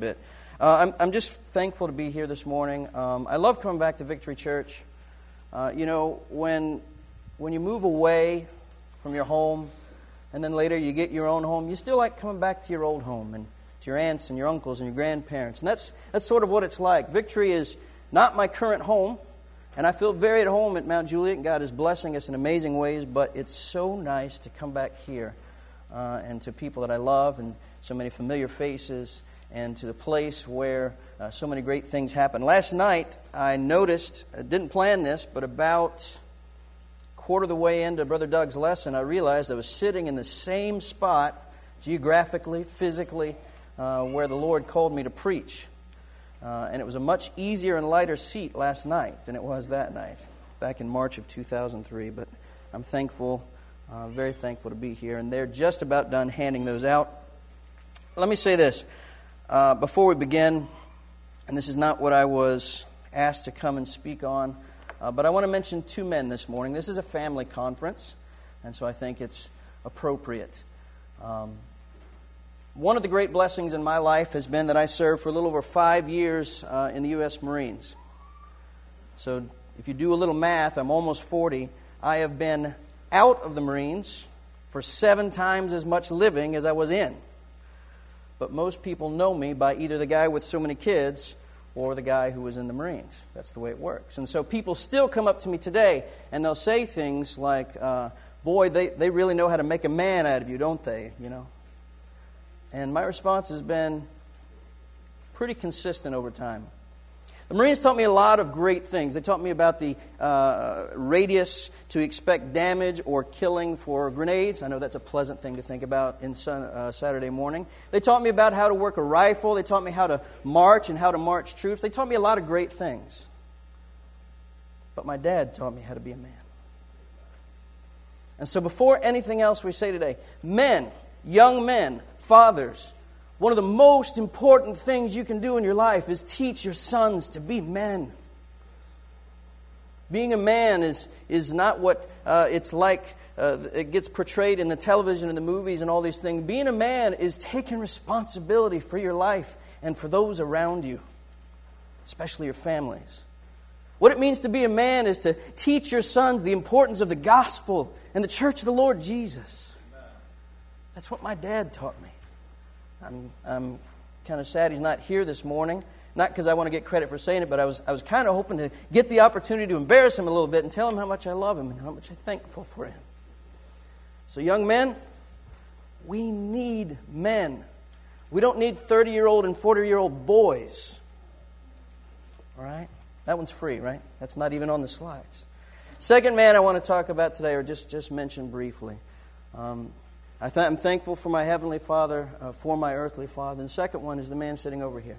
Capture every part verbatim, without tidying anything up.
bit. Uh, I'm, I'm just thankful to be here this morning. Um, I love coming back to Victory Church. Uh, you know, when when you move away from your home, and then later you get your own home, you still like coming back to your old home and to your aunts and your uncles and your grandparents. And that's that's sort of what it's like. Victory is not my current home, and I feel very at home at Mount Juliet, and God is blessing us in amazing ways, but it's so nice to come back here uh, and to people that I love and so many familiar faces, and to the place where uh, so many great things happen. Last night, I noticed, I didn't plan this, but about a quarter of the way into Brother Doug's lesson, I realized I was sitting in the same spot, geographically, physically, uh, where the Lord called me to preach. Uh, and it was a much easier and lighter seat last night than it was that night, back in March of two thousand three. But I'm thankful, uh, very thankful to be here. And they're just about done handing those out. Let me say this. Uh, before we begin, and this is not what I was asked to come and speak on, uh, but I want to mention two men this morning. This is a family conference, and so I think it's appropriate. Um, one of the great blessings in my life has been that I served for a little over five years uh, in the U S Marines. So if you do a little math, I'm almost forty. I have been out of the Marines for seven times as much living as I was in. But most people know me by either the guy with so many kids or the guy who was in the Marines. That's the way it works. And so people still come up to me today and they'll say things like, uh, boy, they, they really know how to make a man out of you, don't they? You know. And my response has been pretty consistent over time. The Marines taught me a lot of great things. They taught me about the uh, radius to expect damage or killing for grenades. I know that's a pleasant thing to think about in sun, uh, Saturday morning. They taught me about how to work a rifle. They taught me how to march and how to march troops. They taught me a lot of great things. But my dad taught me how to be a man. And so before anything else we say today, men, young men, fathers, one of the most important things you can do in your life is teach your sons to be men. Being a man is, is not what uh, it's like uh, it gets portrayed in the television and the movies and all these things. Being a man is taking responsibility for your life and for those around you, especially your families. What it means to be a man is to teach your sons the importance of the gospel and the church of the Lord Jesus. That's what my dad taught me. I'm, I'm kind of sad he's not here this morning. Not because I want to get credit for saying it, but I was I was kind of hoping to get the opportunity to embarrass him a little bit and tell him how much I love him and how much I'm thankful for him. So young men, we need men. We don't need thirty-year-old and forty-year-old boys. All right? That one's free, right? That's not even on the slides. Second man I want to talk about today, or just, just mention briefly. Um, I th- I'm thankful for my Heavenly Father, uh, for my earthly father. And the second one is the man sitting over here.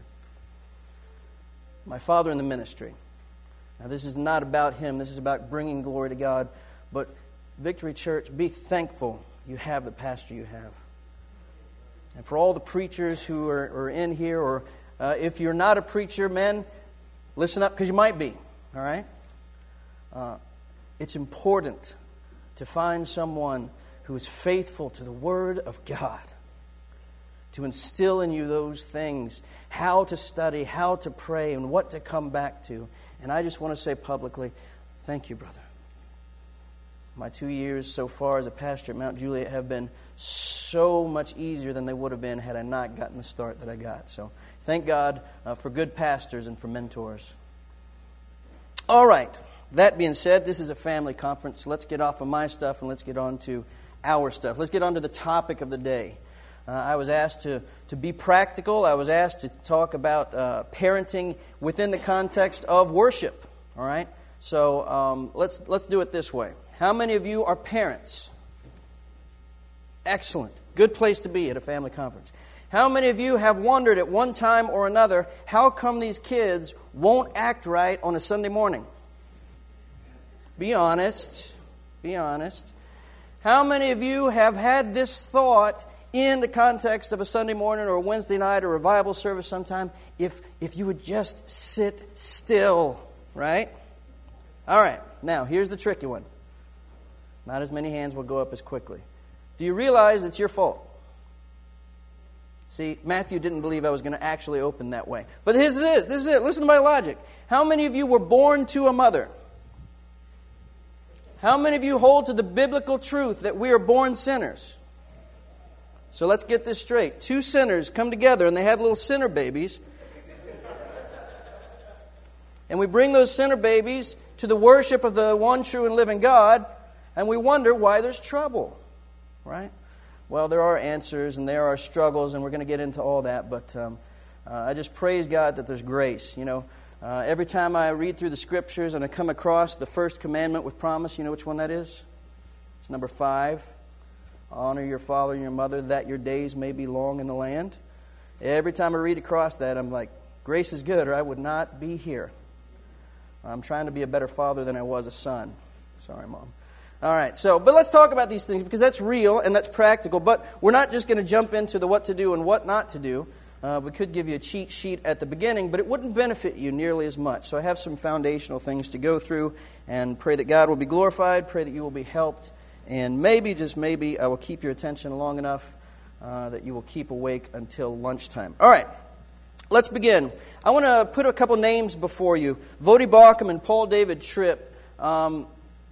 My father in the ministry. Now, this is not about him. This is about bringing glory to God. But Victory Church, be thankful you have the pastor you have. And for all the preachers who are, are in here, or uh, if you're not a preacher, men, listen up because you might be. All right? Uh, it's important to find someone who is faithful to the Word of God, to instill in you those things, how to study, how to pray, and what to come back to. And I just want to say publicly, thank you, brother. My two years so far as a pastor at Mount Juliet have been so much easier than they would have been had I not gotten the start that I got. So thank God uh, for good pastors and for mentors. All right. That being said, this is a family conference. So let's get off of my stuff and let's get on to our stuff. Let's get on to the topic of the day. Uh, I was asked to, to be practical. I was asked to talk about uh, parenting within the context of worship. All right? So um, let's let's do it this way. How many of you are parents? Excellent. Good place to be at a family conference. How many of you have wondered at one time or another, how come these kids won't act right on a Sunday morning? Be honest. Be honest. How many of you have had this thought in the context of a Sunday morning or a Wednesday night or a revival service sometime? If if you would just sit still, right? All right. Now, here's the tricky one. Not as many hands will go up as quickly. Do you realize it's your fault? See, Matthew didn't believe I was going to actually open that way. But this is it. This is it. Listen to my logic. How many of you were born to a mother? How many of you hold to the biblical truth that we are born sinners? So let's get this straight. Two sinners come together and they have little sinner babies. And we bring those sinner babies to the worship of the one true and living God, and we wonder why there's trouble, right? Well, there are answers and there are struggles, and we're going to get into all that, but um, uh, I just praise God that there's grace. You know, uh, every time I read through the Scriptures and I come across the first commandment with promise, you know which one that is? It's number five. Honor your father and your mother, that your days may be long in the land. Every time I read across that, I'm like, grace is good, or I would not be here. I'm trying to be a better father than I was a son. Sorry, Mom. All right, so, but let's talk about these things because that's real and that's practical. But we're not just going to jump into the what to do and what not to do. Uh, we could give you a cheat sheet at the beginning, but it wouldn't benefit you nearly as much. So I have some foundational things to go through and pray that God will be glorified, pray that you will be helped, and maybe, just maybe, I will keep your attention long enough uh, that you will keep awake until lunchtime. All right. Let's begin. I want to put a couple names before you. Voddie Baucham and Paul David Tripp. Um,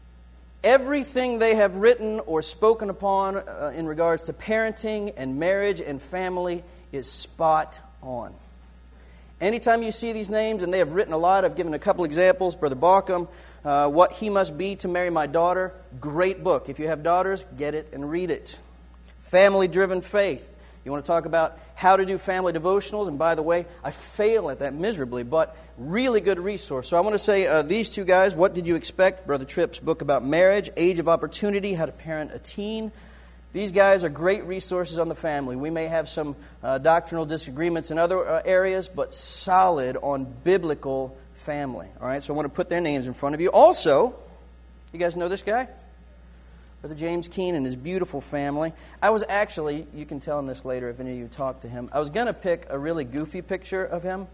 everything they have written or spoken upon uh, in regards to parenting and marriage and family is spot on. Anytime you see these names, and they have written a lot, I've given a couple examples. Brother Baucham, uh, What He Must Be to Marry My Daughter. Great book. If you have daughters, get it and read it. Family-Driven Faith. You want to talk about how to do family devotionals, and by the way, I fail at that miserably, but really good resource. So I want to say uh, these two guys, What Did You Expect? Brother Tripp's book about marriage, Age of Opportunity, How to Parent a Teen. These guys are great resources on the family. We may have some uh, doctrinal disagreements in other uh, areas, but solid on biblical family. All right, so I want to put their names in front of you. Also, you guys know this guy? Brother James Keene and his beautiful family. I was actually, you can tell him this later if any of you talk to him, I was going to pick a really goofy picture of him.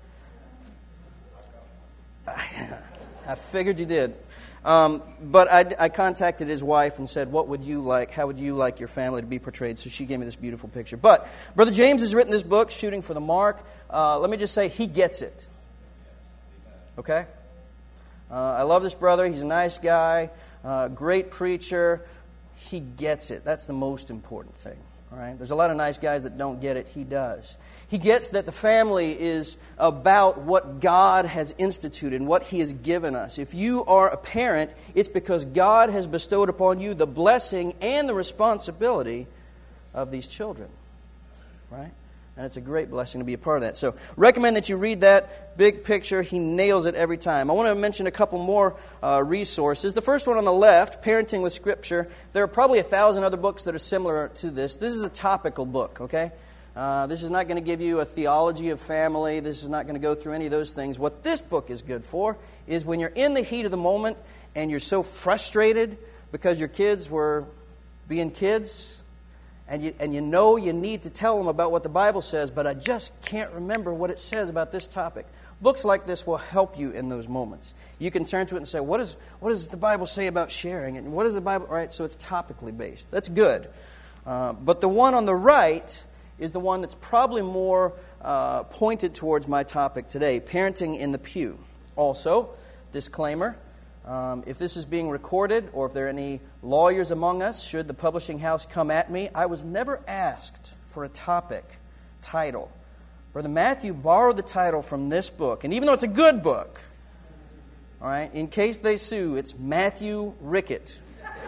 I figured you did. Um, but I, I contacted his wife and said, what would you like, how would you like your family to be portrayed? So she gave me this beautiful picture. But Brother James has written this book, Shooting for the Mark. Uh, let me just say, he gets it. Okay? Uh, I love this brother. He's a nice guy, uh, great preacher. He gets it. That's the most important thing. All right? There's a lot of nice guys that don't get it. He does. He gets that the family is about what God has instituted and what He has given us. If you are a parent, it's because God has bestowed upon you the blessing and the responsibility of these children. Right? And it's a great blessing to be a part of that. So recommend that you read that big picture. He nails it every time. I want to mention a couple more uh, resources. The first one on the left, Parenting with Scripture. There are probably a thousand other books that are similar to this. This is a topical book, okay? Uh, this is not going to give you a theology of family. This is not going to go through any of those things. What this book is good for is when you're in the heat of the moment and you're so frustrated because your kids were being kids, and you, and you know you need to tell them about what the Bible says, but I just can't remember what it says about this topic. Books like this will help you in those moments. You can turn to it and say, what, is, what does the Bible say about sharing? And what does the Bible... Right, so it's topically based. That's good. Uh, but the one on the right is the one that's probably more uh, pointed towards my topic today, Parenting in the Pew. Also, disclaimer, um, if this is being recorded or if there are any lawyers among us, should the publishing house come at me, I was never asked for a topic title. Brother Matthew borrowed the title from this book, and even though it's a good book, all right, in case they sue, it's Matthew Rickett.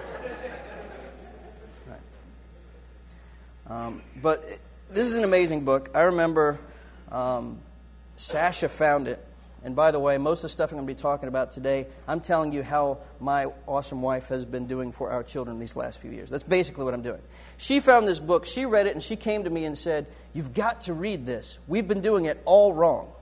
Right. Um, but this is an amazing book. I remember um, Sasha found it. And by the way, most of the stuff I'm going to be talking about today, I'm telling you how my awesome wife has been doing for our children these last few years. That's basically what I'm doing. She found this book, she read it, and she came to me and said, "You've got to read this. We've been doing it all wrong."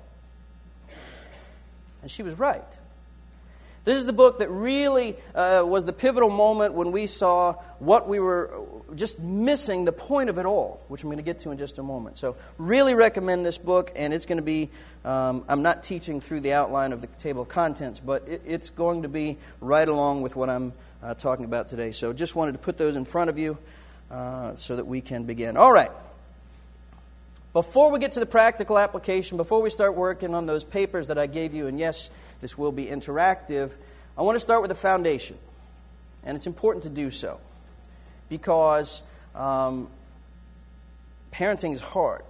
And she was right. This is the book that really uh, was the pivotal moment when we saw what we were just missing, the point of it all, which I'm going to get to in just a moment. So really recommend this book, and it's going to be, um, I'm not teaching through the outline of the table of contents, but it, it's going to be right along with what I'm uh, talking about today. So just wanted to put those in front of you uh, so that we can begin. All right. before we get to the practical application, before we start working on those papers that I gave you, and yes, this will be interactive, I want to start with the foundation. And it's important to do so because um, parenting is hard.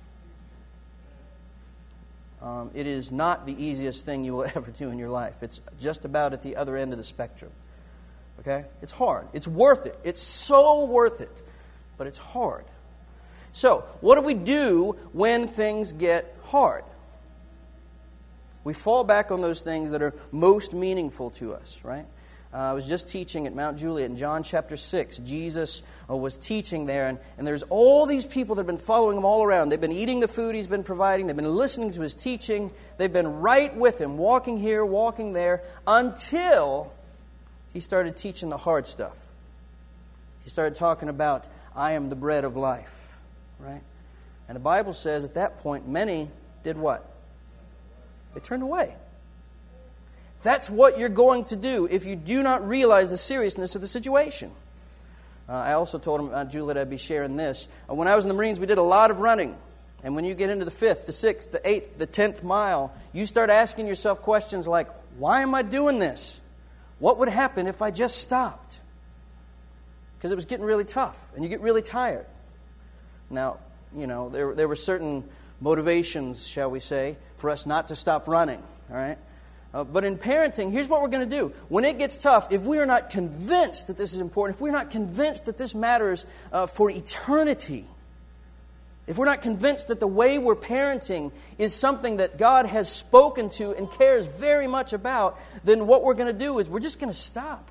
Um, it is not the easiest thing you will ever do in your life. It's just about at the other end of the spectrum. Okay? It's hard. It's worth it. It's so worth it. But it's hard. So, what do we do when things get hard? We fall back on those things that are most meaningful to us, right? Uh, I was just teaching at Mount Juliet in John chapter six. Jesus uh, was teaching there, and, and there's all these people that have been following him all around. They've been eating the food he's been providing. They've been listening to his teaching. They've been right with him, walking here, walking there, until he started teaching the hard stuff. He started talking about, I am the bread of life, right? And the Bible says at that point, many did what? They turned away. That's what you're going to do if you do not realize the seriousness of the situation. Uh, I also told him, uh, Juliet, I'd be sharing this. Uh, when I was in the Marines, we did a lot of running. And when you get into the fifth, the sixth, the eighth, the tenth mile, you start asking yourself questions like, why am I doing this? What would happen if I just stopped? Because it was getting really tough, and you get really tired. Now, you know, there, there were certain motivations, shall we say, for us not to stop running, all right? Uh, but in parenting, here's what we're going to do. When it gets tough, if we are not convinced that this is important, if we're not convinced that this matters uh, for eternity, if we're not convinced that the way we're parenting is something that God has spoken to and cares very much about, then what we're going to do is we're just going to stop.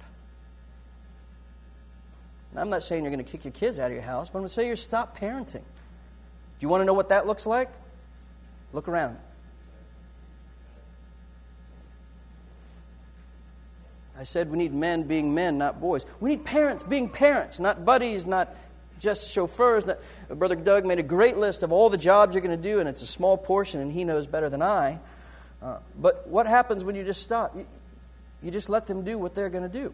Now, I'm not saying you're going to kick your kids out of your house, but I'm going to say you're stop parenting. Do you want to know what that looks like? Look around. I said we need men being men, not boys. We need parents being parents, not buddies, not just chauffeurs. Not, Brother Doug made a great list of all the jobs you're going to do, and it's a small portion, and he knows better than I. Uh, but what happens when you just stop? You, you just let them do what they're going to do.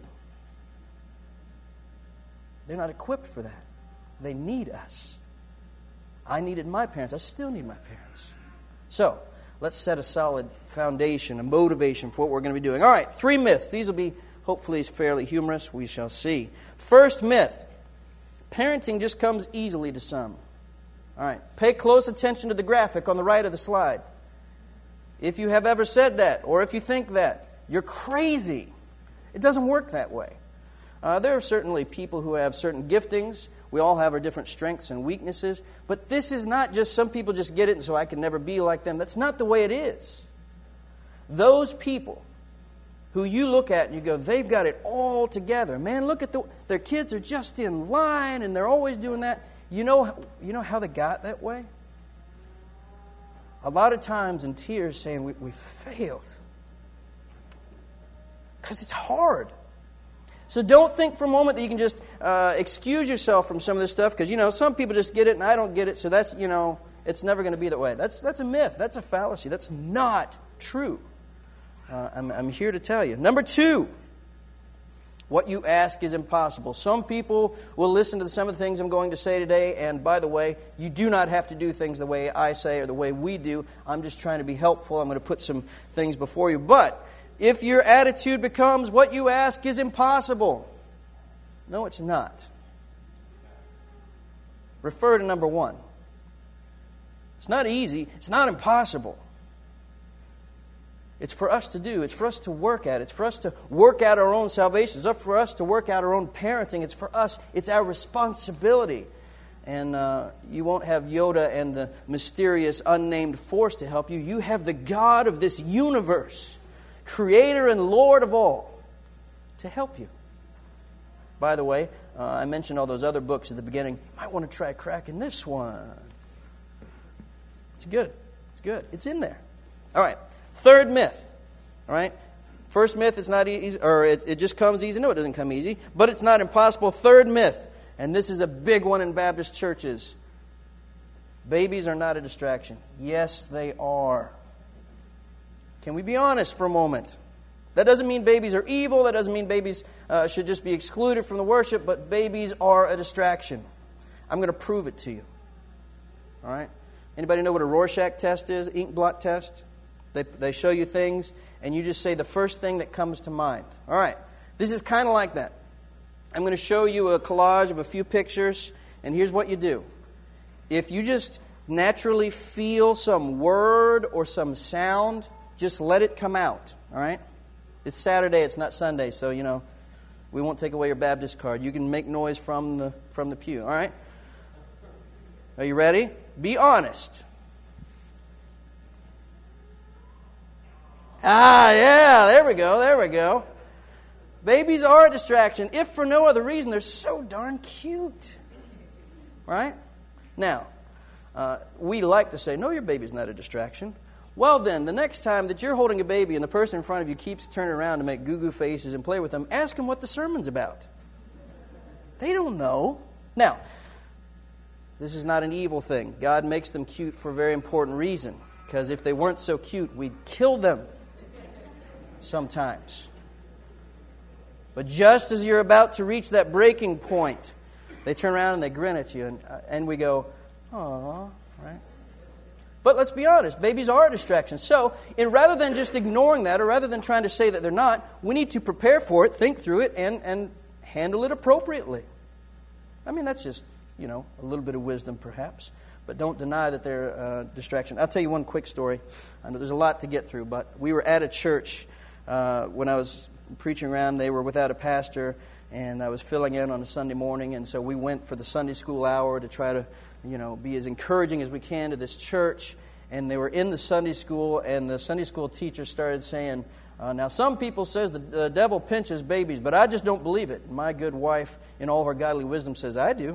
They're not equipped for that. They need us. I needed my parents. I still need my parents. So, let's set a solid foundation, a motivation for what we're going to be doing. All right, three myths. These will be hopefully fairly humorous. We shall see. First myth. Parenting just comes easily to some. All right, pay close attention to the graphic on the right of the slide. If you have ever said that, or if you think that, you're crazy. It doesn't work that way. Uh, there are certainly people who have certain giftings. We all have our different strengths and weaknesses. But this is not just some people just get it and so I can never be like them. That's not the way it is. Those people who you look at and you go, they've got it all together. Man, look at the, their kids are just in line and they're always doing that. You know, you know how they got that way? A lot of times in tears saying, we, we failed. Because it's hard. So don't think for a moment that you can just uh, excuse yourself from some of this stuff because, you know, some people just get it and I don't get it, so that's, you know, it's never going to be that way. That's that's a myth. That's a fallacy. That's not true. Uh, I'm, I'm here to tell you. Number two, what you ask is impossible. Some people will listen to some of the things I'm going to say today, and by the way, you do not have to do things the way I say or the way we do. I'm just trying to be helpful. I'm going to put some things before you. But if your attitude becomes, what you ask is impossible. No, it's not. Refer to number one. It's not easy. It's not impossible. It's for us to do. It's for us to work at. It's for us to work out our own salvation. It's up for us to work out our own parenting. It's for us. It's our responsibility. And uh, you won't have Yoda and the mysterious unnamed force to help you. You have the God of this universe, Creator and Lord of all, to help you. By the way, uh, I mentioned all those other books at the beginning. You might want to try cracking this one. It's good. It's good. It's in there. All right. Third myth. All right. First myth, it's not easy, or it, it just comes easy. No, it doesn't come easy, but it's not impossible. Third myth, and this is a big one in Baptist churches. Babies are not a distraction. Yes, they are. Can we be honest for a moment? That doesn't mean babies are evil. That doesn't mean babies uh, should just be excluded from the worship, but babies are a distraction. I'm going to prove it to you. All right? Anybody know what a Rorschach test is? Ink blot test? They, they show you things, and you just say the first thing that comes to mind. All right. This is kind of like that. I'm going to show you a collage of a few pictures, and here's what you do. If you just naturally feel some word or some sound, just let it come out. All right? It's Saturday, it's not Sunday, so, you know, we won't take away your Baptist card. You can make noise from the from the pew. All right? Are you ready? Be honest. Ah, yeah, there we go, there we go. Babies are a distraction, if for no other reason. They're so darn cute. Right? Now, uh, we like to say, no, your baby's not a distraction. Well then, the next time that you're holding a baby and the person in front of you keeps turning around to make goo-goo faces and play with them, ask them what the sermon's about. They don't know. Now, this is not an evil thing. God makes them cute for a very important reason. Because if they weren't so cute, we'd kill them sometimes. But just as you're about to reach that breaking point, they turn around and they grin at you, and, uh, and we go, "Aw," right? But let's be honest, babies are a distraction. So, in, rather than just ignoring that, or rather than trying to say that they're not, we need to prepare for it, think through it, and, and handle it appropriately. I mean, that's just, you know, a little bit of wisdom perhaps. But don't deny that they're a distraction. I'll tell you one quick story. I know there's a lot to get through, but we were at a church uh, when I was preaching around. They were without a pastor, and I was filling in on a Sunday morning, and so we went for the Sunday school hour to try to, you know, be as encouraging as we can to this church. And they were in the Sunday school, and the Sunday school teacher started saying, uh, now some people says the, the devil pinches babies, but I just don't believe it. My good wife, in all her godly wisdom, says, I do.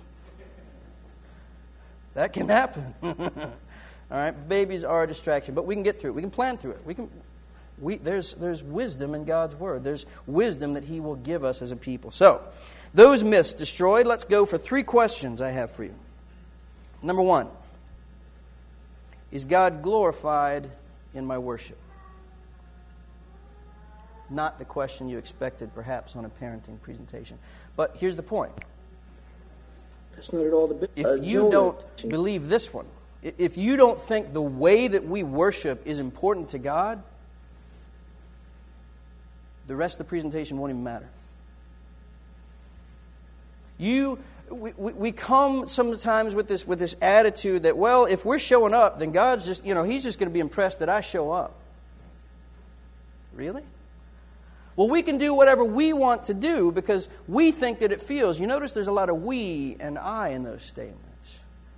That can happen. All right, babies are a distraction, but we can get through it. We can plan through it. We can. We there's there's wisdom in God's word. There's wisdom that He will give us as a people. So, those myths destroyed. Let's go for three questions I have for you. Number one: is God glorified in my worship? Not the question you expected, perhaps, on a parenting presentation. But here's the point. That's not at all the bit. If you don't believe this one, if you don't think the way that we worship is important to God, the rest of the presentation won't even matter. You, we, we come sometimes with this with this attitude that, well, if we're showing up, then God's just, you know, He's just going to be impressed that I show up. Really? Well, we can do whatever we want to do because we think that it feels. You notice there's a lot of we and I in those statements.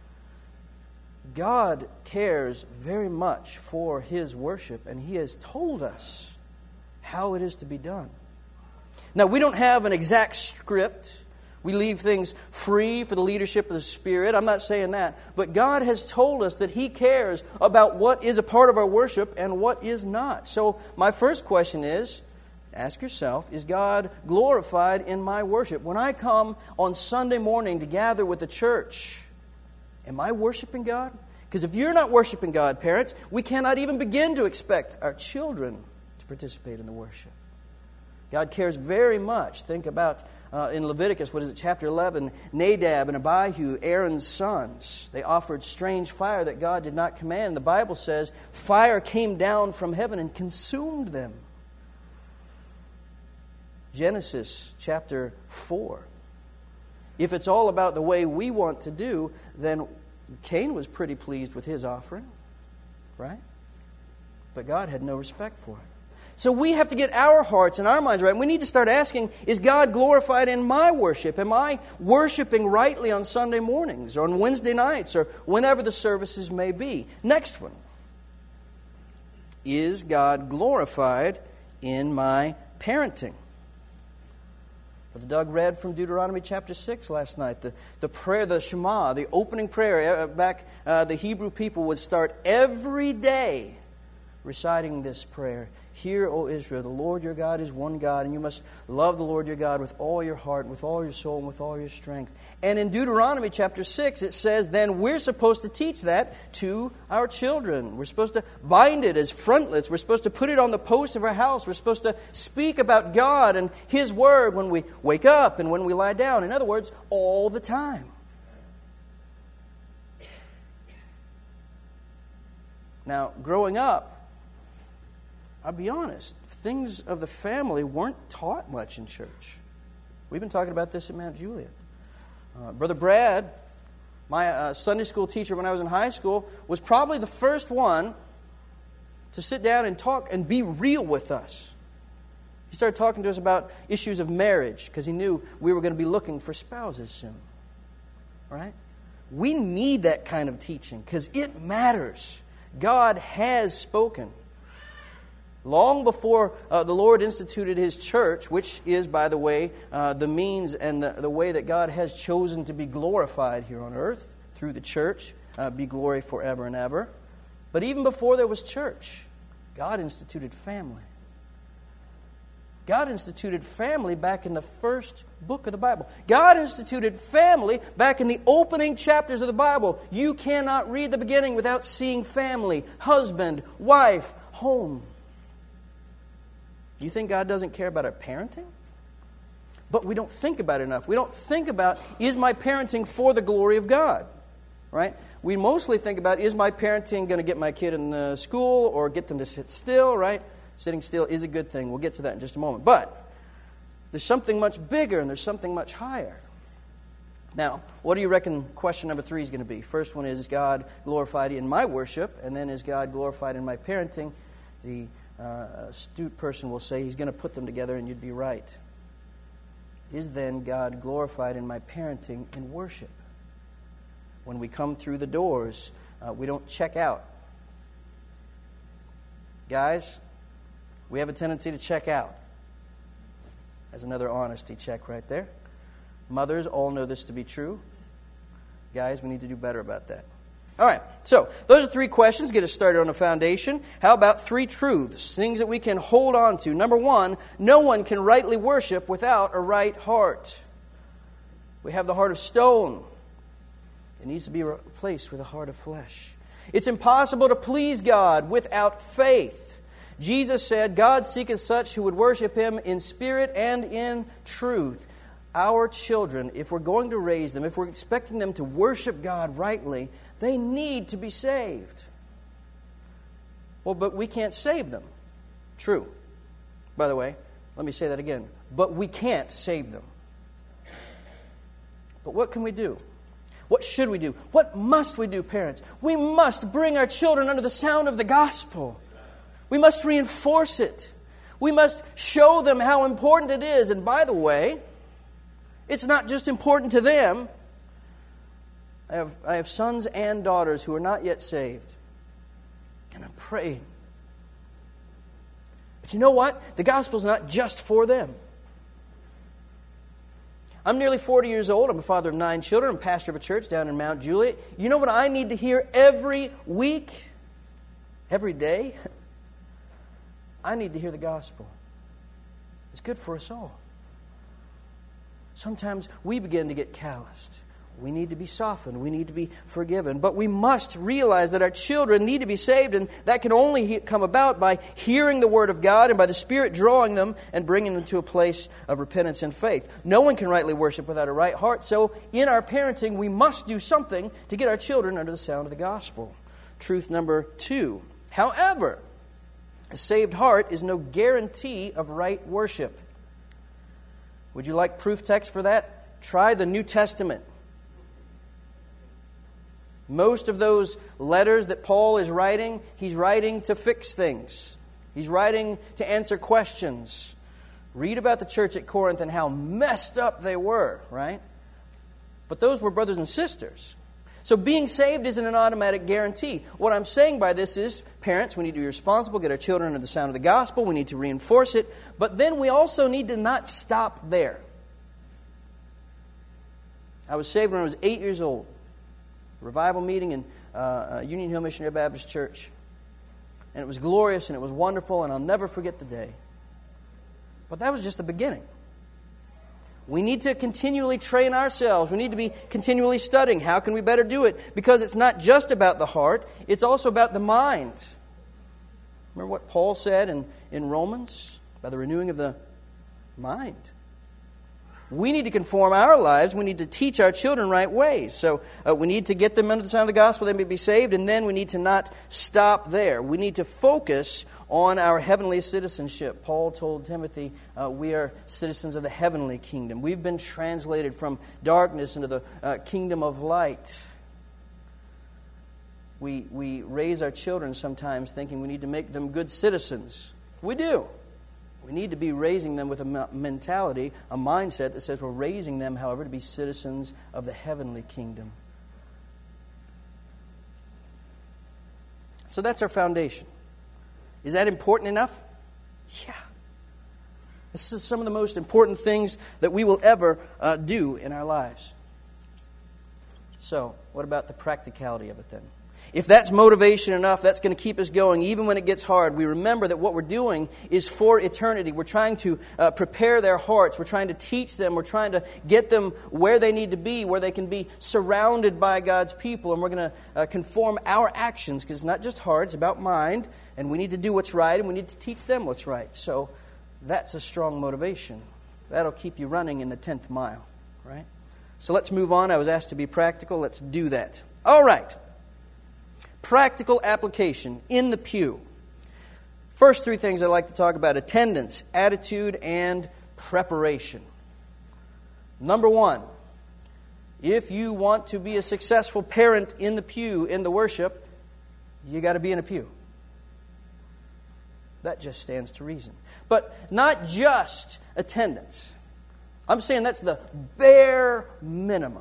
God cares very much for His worship, and He has told us how it is to be done. Now, we don't have an exact script. We leave things free for the leadership of the Spirit. I'm not saying that. But God has told us that He cares about what is a part of our worship and what is not. So my first question is, ask yourself, is God glorified in my worship? When I come on Sunday morning to gather with the church, am I worshiping God? Because if you're not worshiping God, parents, we cannot even begin to expect our children to participate in the worship. God cares very much. Think about uh, in Leviticus, what is it, chapter eleven, Nadab and Abihu, Aaron's sons. They offered strange fire that God did not command. The Bible says fire came down from heaven and consumed them. Genesis chapter four. If it's all about the way we want to do, then Cain was pretty pleased with his offering, right? But God had no respect for it. So we have to get our hearts and our minds right. We need to start asking, is God glorified in my worship? Am I worshiping rightly on Sunday mornings or on Wednesday nights or whenever the services may be? Next one. Is God glorified in my parenting? Brother Doug read from Deuteronomy chapter six last night. The, the prayer, the Shema, the opening prayer. Back, uh, the Hebrew people would start every day reciting this prayer. Hear, O Israel, the Lord your God is one God, and you must love the Lord your God with all your heart, with all your soul, and with all your strength. And in Deuteronomy chapter six, it says, then we're supposed to teach that to our children. We're supposed to bind it as frontlets. We're supposed to put it on the post of our house. We're supposed to speak about God and His Word when we wake up and when we lie down. In other words, all the time. Now, growing up, I'll be honest, things of the family weren't taught much in church. We've been talking about this at Mount Juliet. Uh, Brother Brad, my uh, Sunday school teacher when I was in high school, was probably the first one to sit down and talk and be real with us. He started talking to us about issues of marriage because he knew we were going to be looking for spouses soon. Right? We need that kind of teaching because it matters. God has spoken. Long before uh, the Lord instituted His church, which is, by the way, uh, the means and the, the way that God has chosen to be glorified here on earth through the church, uh, be glory forever and ever. But even before there was church, God instituted family. God instituted family back in the first book of the Bible. God instituted family back in the opening chapters of the Bible. You cannot read the beginning without seeing family, husband, wife, home. You think God doesn't care about our parenting? But we don't think about it enough. We don't think about, is my parenting for the glory of God? Right? We mostly think about, is my parenting going to get my kid in the school or get them to sit still, right? Sitting still is a good thing. We'll get to that in just a moment. But there's something much bigger and there's something much higher. Now, what do you reckon question number three is going to be? First one is, is God glorified in my worship? And then, is God glorified in my parenting? The uh, astute person will say he's going to put them together, and you'd be right. Is then God glorified in my parenting and worship? When we come through the doors, uh, we don't check out. Guys, we have a tendency to check out. That's another honesty check right there. Mothers all know this to be true. Guys, we need to do better about that. All right, so those are three questions. Get us started on a foundation. How about three truths, things that we can hold on to? Number one, no one can rightly worship without a right heart. We have the heart of stone. It needs to be replaced with a heart of flesh. It's impossible to please God without faith. Jesus said, God seeketh such who would worship Him in spirit and in truth. Our children, if we're going to raise them, if we're expecting them to worship God rightly, they need to be saved. Well, but we can't save them. True. By the way, let me say that again. But we can't save them. But what can we do? What should we do? What must we do, parents? We must bring our children under the sound of the gospel. We must reinforce it. We must show them how important it is. And by the way, it's not just important to them. I have, I have sons and daughters who are not yet saved. And I'm praying. But you know what? The gospel's not just for them. I'm nearly forty years old. I'm a father of nine children. I'm pastor of a church down in Mount Juliet. You know what I need to hear every week? Every day? I need to hear the gospel. It's good for us all. Sometimes we begin to get calloused. We need to be softened. We need to be forgiven. But we must realize that our children need to be saved, and that can only he- come about by hearing the Word of God and by the Spirit drawing them and bringing them to a place of repentance and faith. No one can rightly worship without a right heart, so in our parenting, we must do something to get our children under the sound of the gospel. Truth number two. However, a saved heart is no guarantee of right worship. Would you like proof text for that? Try the New Testament. Most of those letters that Paul is writing, he's writing to fix things. He's writing to answer questions. Read about the church at Corinth and how messed up they were, right? But those were brothers and sisters. So being saved isn't an automatic guarantee. What I'm saying by this is, parents, we need to be responsible, get our children under the sound of the gospel, we need to reinforce it, but then we also need to not stop there. I was saved when I was eight years old. Revival meeting in uh, Union Hill Missionary Baptist Church. And it was glorious and it was wonderful, and I'll never forget the day. But that was just the beginning. We need to continually train ourselves. We need to be continually studying. How can we better do it? Because it's not just about the heart, it's also about the mind. Remember what Paul said in, in Romans? By the renewing of the mind. we need to conform our lives. We need to teach our children right ways. So uh, we need to get them under the sound of the gospel, they may be saved, and then we need to not stop there. We need to focus on our heavenly citizenship. Paul told Timothy, uh, we are citizens of the heavenly kingdom. We've been translated from darkness into the uh, kingdom of light. We, we raise our children sometimes thinking we need to make them good citizens. We do. We need to be raising them with a mentality, a mindset that says we're raising them, however, to be citizens of the heavenly kingdom. So that's our foundation. Is that important enough? Yeah. This is some of the most important things that we will ever uh, do in our lives. So, what about the practicality of it then? If that's motivation enough, that's going to keep us going even when it gets hard. We remember that what we're doing is for eternity. We're trying to uh, prepare their hearts. We're trying to teach them. We're trying to get them where they need to be, where they can be surrounded by God's people. And we're going to uh, conform our actions, because it's not just heart, it's about mind. And we need to do what's right, and we need to teach them what's right. So that's a strong motivation. That'll keep you running in the tenth mile, right? So let's move on. I was asked to be practical. Let's do that. All right. Practical application in the pew. First three things I'd like to talk about: attendance, attitude, and preparation. Number one, if you want to be a successful parent in the pew, in the worship, you got to be in a pew. That just stands to reason. But not just attendance. I'm saying that's the bare minimum.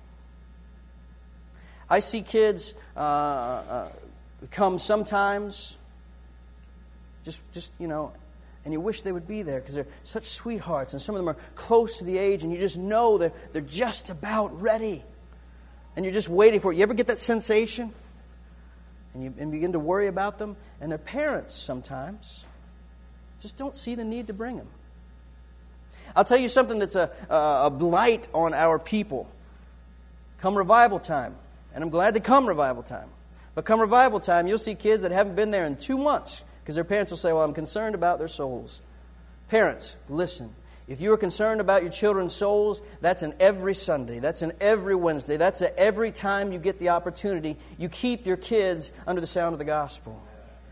I see kids uh, uh, come sometimes, just, just you know, and you wish they would be there because they're such sweethearts, and some of them are close to the age, and you just know they're, they're just about ready. And you're just waiting for it. You ever get that sensation? And you and begin to worry about them, and their parents sometimes just don't see the need to bring them. I'll tell you something that's a, a, a blight on our people. Come revival time. And I'm glad to come revival time. But come revival time, you'll see kids that haven't been there in two months because their parents will say, well, I'm concerned about their souls. Parents, listen. If you are concerned about your children's souls, that's an every Sunday. That's an every Wednesday. That's a every time you get the opportunity. You keep your kids under the sound of the gospel.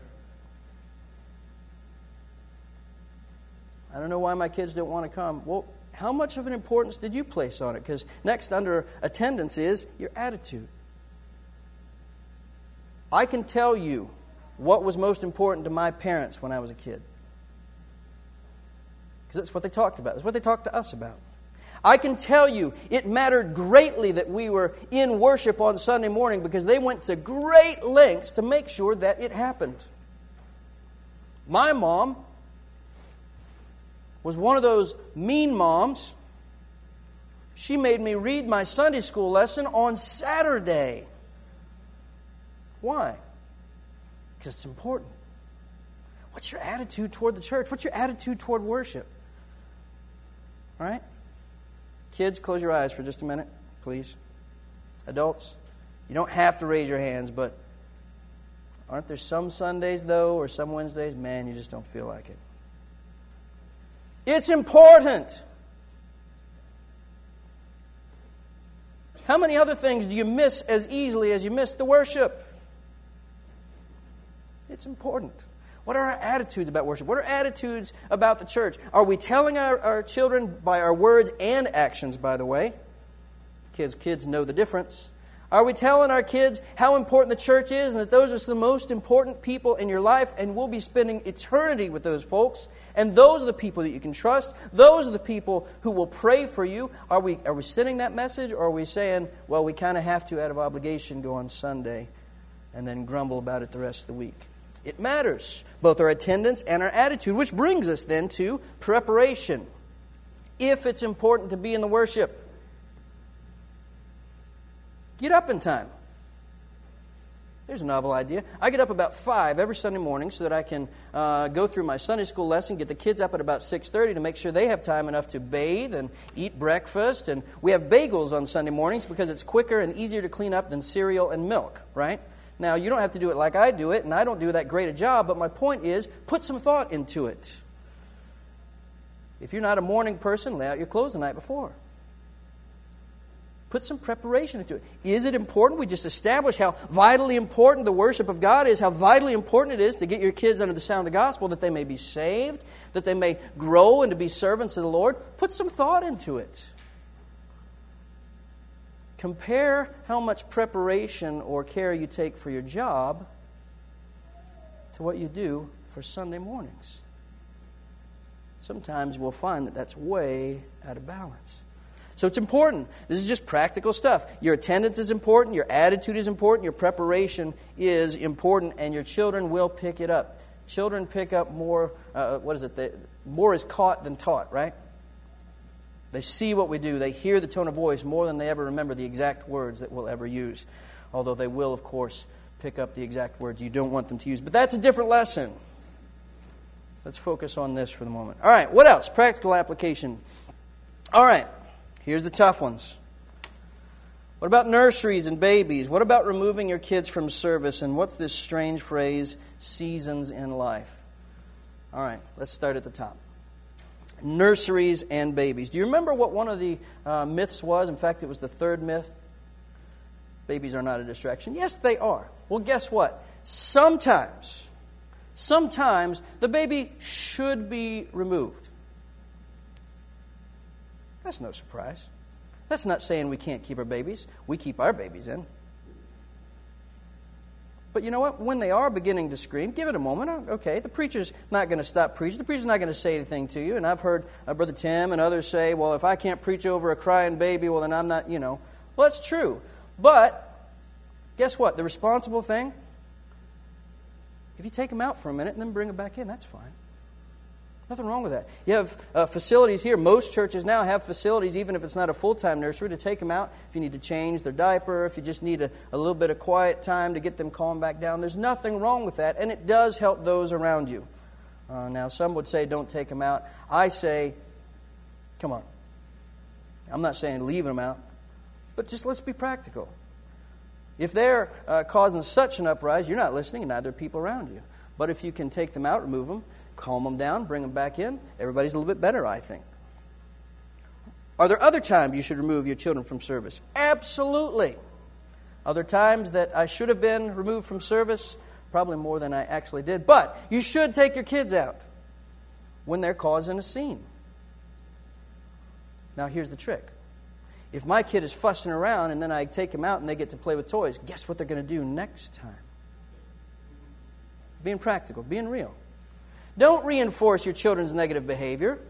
I don't know why my kids don't want to come. Well, how much of an importance did you place on it? Because next under attendance is your attitude. I can tell you what was most important to my parents when I was a kid. Because that's what they talked about. That's what they talked to us about. I can tell you it mattered greatly that we were in worship on Sunday morning because they went to great lengths to make sure that it happened. My mom was one of those mean moms. She made me read my Sunday school lesson on Saturday. Why? Because it's important. What's your attitude toward the church? What's your attitude toward worship? All right? Kids, close your eyes for just a minute, please. Adults, you don't have to raise your hands, but aren't there some Sundays, though, or some Wednesdays, man, you just don't feel like it? It's important. How many other things do you miss as easily as you miss the worship? It's important. What are our attitudes about worship? What are attitudes about the church? Are we telling our, our children by our words and actions, by the way? Kids, kids know the difference. Are we telling our kids how important the church is and that those are the most important people in your life and we'll be spending eternity with those folks? And those are the people that you can trust. Those are the people who will pray for you. Are we, are we sending that message, or are we saying, well, we kind of have to out of obligation go on Sunday and then grumble about it the rest of the week? It matters, both our attendance and our attitude, which brings us then to preparation. If it's important to be in the worship, get up in time. Here's a novel idea. I get up about five every Sunday morning so that I can uh, go through my Sunday school lesson, get the kids up at about six thirty to make sure they have time enough to bathe and eat breakfast. And we have bagels on Sunday mornings because it's quicker and easier to clean up than cereal and milk, right? Now, you don't have to do it like I do it, and I don't do that great a job, but my point is, put some thought into it. If you're not a morning person, lay out your clothes the night before. Put some preparation into it. Is it important? We just established how vitally important the worship of God is, how vitally important it is to get your kids under the sound of the gospel, that they may be saved, that they may grow and to be servants of the Lord. Put some thought into it. Compare how much preparation or care you take for your job to what you do for Sunday mornings. Sometimes we'll find that that's way out of balance. So it's important. This is just practical stuff. Your attendance is important. Your attitude is important. Your preparation is important. And your children will pick it up. Children pick up more, uh, what is it? They, more is caught than taught, right? They see what we do. They hear the tone of voice more than they ever remember the exact words that we'll ever use. Although they will, of course, pick up the exact words you don't want them to use. But that's a different lesson. Let's focus on this for the moment. All right, what else? Practical application. All right. Here's the tough ones. What about nurseries and babies? What about removing your kids from service? And what's this strange phrase, seasons in life? All right, let's start at the top. Nurseries and babies. Do you remember what one of the uh, myths was? In fact, it was the third myth. Babies are not a distraction. Yes, they are. Well, guess what? Sometimes, sometimes the baby should be removed. That's no surprise. That's not saying we can't keep our babies. We keep our babies in. But you know what? When they are beginning to scream, give it a moment. Okay, the preacher's not going to stop preaching. The preacher's not going to say anything to you. And I've heard uh, Brother Tim and others say, well, if I can't preach over a crying baby, well, then I'm not, you know. Well, that's true. But guess what? The responsible thing, if you take them out for a minute and then bring them back in, that's fine. Nothing wrong with that. You have uh, facilities here. Most churches now have facilities, even if it's not a full-time nursery, to take them out if you need to change their diaper, if you just need a, a little bit of quiet time to get them calmed back down. There's nothing wrong with that, and it does help those around you. Uh, now, some would say don't take them out. I say, come on. I'm not saying leave them out, but just let's be practical. If they're uh, causing such an uprise, you're not listening, and neither are people around you. But if you can take them out, remove them, calm them down, bring them back in, everybody's a little bit better, I think. Are there other times you should remove your children from service? Absolutely. Other times that I should have been removed from service? Probably more than I actually did. But you should take your kids out when they're causing a scene. Now here's the trick. If my kid is fussing around and then I take them out and they get to play with toys, guess what they're going to do next time? Being practical, being real. Don't reinforce your children's negative behavior.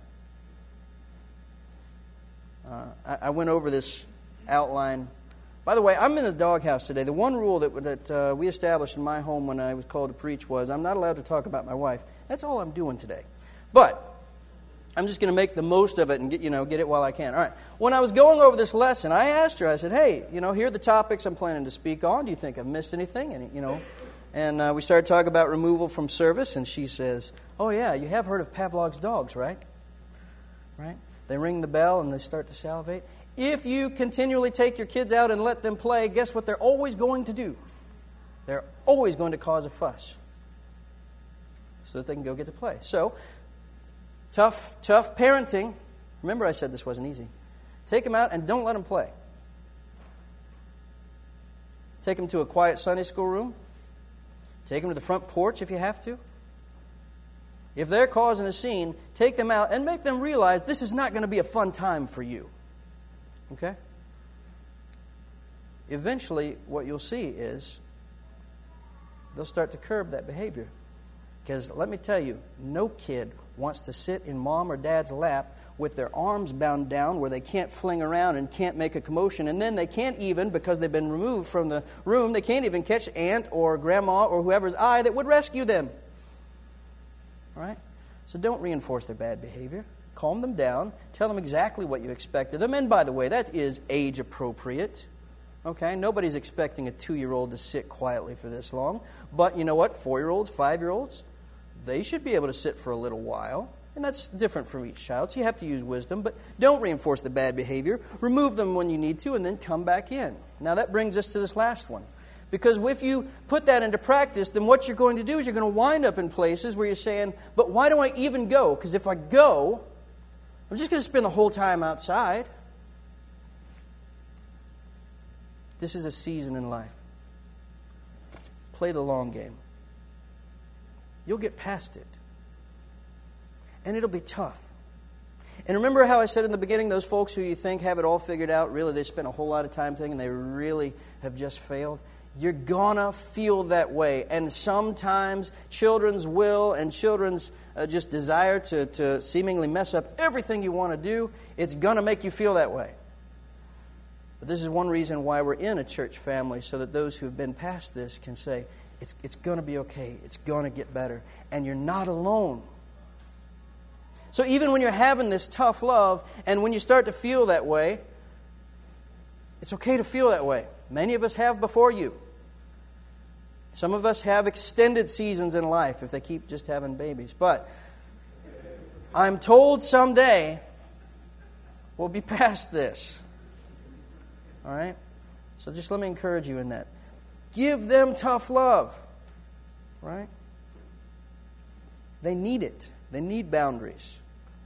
Uh, I, I went over this outline. By the way, I'm in the doghouse today. The one rule that, that uh, we established in my home when I was called to preach was I'm not allowed to talk about my wife. That's all I'm doing today. But I'm just going to make the most of it and get, you know, get it while I can. All right. When I was going over this lesson, I asked her, I said, hey, you know, here are the topics I'm planning to speak on. Do you think I've missed anything? And, you know... And uh, we started talking about removal from service, and she says, oh, yeah, you have heard of Pavlov's dogs, right? Right? They ring the bell and they start to salivate. If you continually take your kids out and let them play, guess what they're always going to do? They're always going to cause a fuss so that they can go get to play. So, tough, tough parenting. Remember I said this wasn't easy. Take them out and don't let them play. Take them to a quiet Sunday school room. Take them to the front porch if you have to. If they're causing a scene, take them out and make them realize this is not going to be a fun time for you. Okay? Eventually, what you'll see is they'll start to curb that behavior. Because let me tell you, no kid wants to sit in mom or dad's lap with their arms bound down where they can't fling around and can't make a commotion. And then they can't even, because they've been removed from the room, they can't even catch aunt or grandma or whoever's eye that would rescue them. All right? So don't reinforce their bad behavior. Calm them down. Tell them exactly what you expect of them. And by the way, that is age appropriate. Okay? Nobody's expecting a two-year-old to sit quietly for this long. But you know what? Four-year-olds, five-year-olds, they should be able to sit for a little while. And that's different from each child, so you have to use wisdom. But don't reinforce the bad behavior. Remove them when you need to, and then come back in. Now that brings us to this last one. Because if you put that into practice, then what you're going to do is you're going to wind up in places where you're saying, but why do I even go? Because if I go, I'm just going to spend the whole time outside. This is a season in life. Play the long game. You'll get past it. And it'll be tough. And remember how I said in the beginning, those folks who you think have it all figured out, really they spent a whole lot of time thinking they really have just failed? You're gonna feel that way. And sometimes children's will and children's uh, just desire to, to seemingly mess up everything you want to do, it's gonna make you feel that way. But this is one reason why we're in a church family, so that those who have been past this can say, it's, it's gonna be okay, it's gonna get better, and you're not alone. So even when you're having this tough love, and when you start to feel that way, it's okay to feel that way. Many of us have before you. Some of us have extended seasons in life if they keep just having babies. But I'm told someday we'll be past this. All right? So just let me encourage you in that. Give them tough love. Right? They need it. They need boundaries.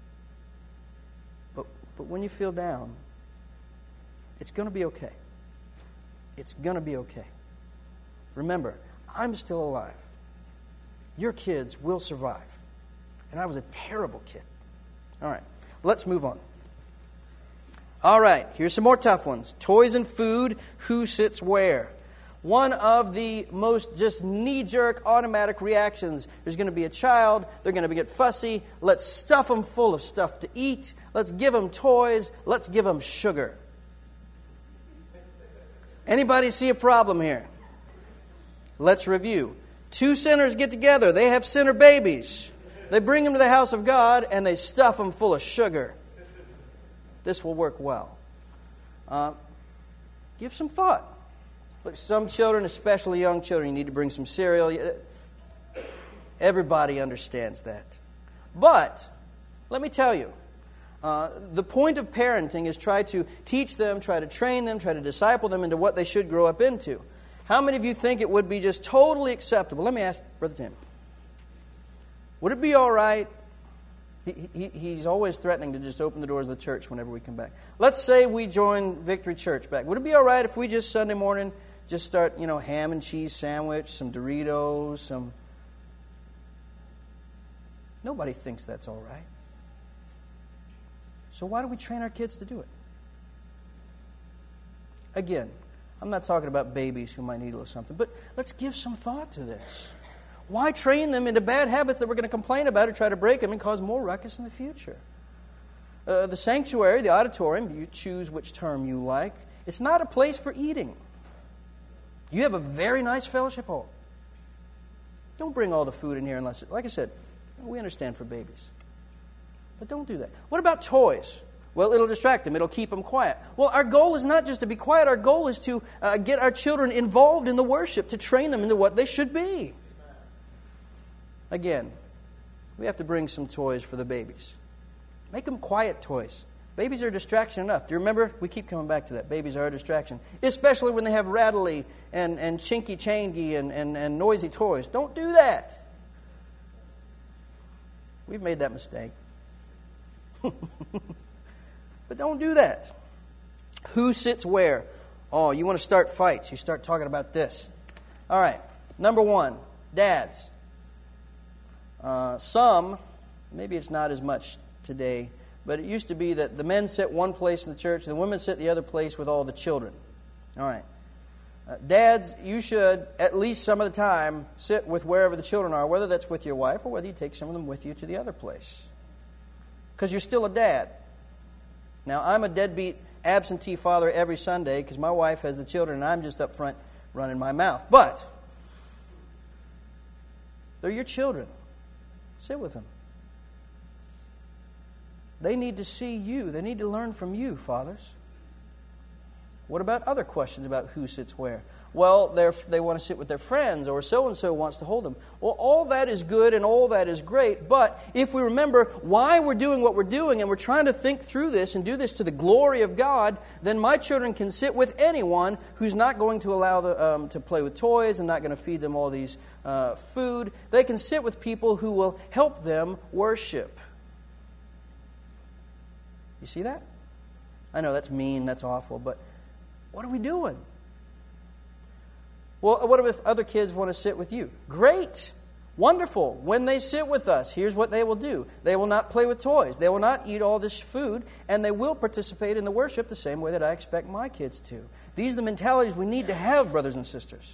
But, but when you feel down, it's going to be okay. It's going to be okay. Remember, I'm still alive. Your kids will survive. And I was a terrible kid. All right, let's move on. All right, here's some more tough ones. Toys and food, who sits where? One of the most just knee-jerk automatic reactions. There's going to be a child. They're going to get fussy. Let's stuff them full of stuff to eat. Let's give them toys. Let's give them sugar. Anybody see a problem here? Let's review. Two sinners get together. They have sinner babies. They bring them to the house of God, and they stuff them full of sugar. This will work well. Uh, give some thought. Look, some children, especially young children, you need to bring some cereal. Everybody understands that. But, let me tell you, uh, the point of parenting is try to teach them, try to train them, try to disciple them into what they should grow up into. How many of you think it would be just totally acceptable? Let me ask Brother Tim. Would it be all right? He, he, he's always threatening to just open the doors of the church whenever we come back. Let's say we join Victory Church back. Would it be all right if we just Sunday morning just start, you know, ham and cheese sandwich, some Doritos, some... Nobody thinks that's all right. So why do we train our kids to do it? Again, I'm not talking about babies who might need a little something, but let's give some thought to this. Why train them into bad habits that we're going to complain about or try to break them and cause more ruckus in the future? Uh, the sanctuary, the auditorium, you choose which term you like, it's not a place for eating. You have a very nice fellowship hall. Don't bring all the food in here unless, it, like I said, we understand for babies. But don't do that. What about toys? Well, it'll distract them. It'll keep them quiet. Well, our goal is not just to be quiet. Our goal is to uh, get our children involved in the worship, to train them into what they should be. Again, we have to bring some toys for the babies. Make them quiet toys. Babies are a distraction enough. Do you remember? We keep coming back to that. Babies are a distraction. Especially when they have rattly and, and chinky-changy and, and, and noisy toys. Don't do that. We've made that mistake. But don't do that. Who sits where? Oh, you want to start fights. You start talking about this. All right. Number one, dads. Uh, some, maybe it's not as much today, but it used to be that the men sit one place in the church and the women sit the other place with all the children. All right. Uh, dads, you should, at least some of the time, sit with wherever the children are, whether that's with your wife or whether you take some of them with you to the other place. Because you're still a dad. Now, I'm a deadbeat absentee father every Sunday because my wife has the children and I'm just up front running my mouth. But they're your children. Sit with them. They need to see you. They need to learn from you, fathers. What about other questions about who sits where? Well, they want to sit with their friends, or so-and-so wants to hold them. Well, all that is good and all that is great, but if we remember why we're doing what we're doing and we're trying to think through this and do this to the glory of God, then my children can sit with anyone who's not going to allow them um, to play with toys and not going to feed them all these uh, food. They can sit with people who will help them worship. You see that? I know that's mean, that's awful, but what are we doing? Well, what if other kids want to sit with you? Great. Wonderful. When they sit with us, here's what they will do. They will not play with toys. They will not eat all this food, and they will participate in the worship the same way that I expect my kids to. These are the mentalities we need to have, brothers and sisters.